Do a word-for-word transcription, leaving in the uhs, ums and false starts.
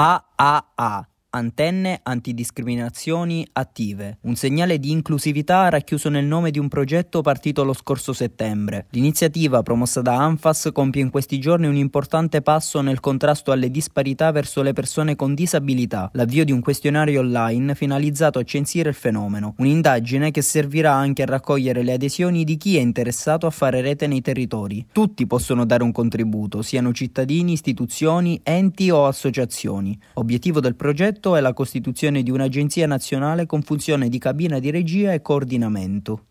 A A A. Antenne antidiscriminazioni attive, un segnale di inclusività racchiuso nel nome di un progetto partito lo scorso settembre. L'iniziativa, promossa da ANFAS, compie in questi giorni un importante passo nel contrasto alle disparità verso le persone con disabilità, l'avvio di un questionario online finalizzato a censire il fenomeno, un'indagine che servirà anche a raccogliere le adesioni di chi è interessato a fare rete nei territori. Tutti possono dare un contributo, siano cittadini, istituzioni, enti o associazioni. Obiettivo del progetto è la costituzione di un'agenzia nazionale con funzione di cabina di regia e coordinamento.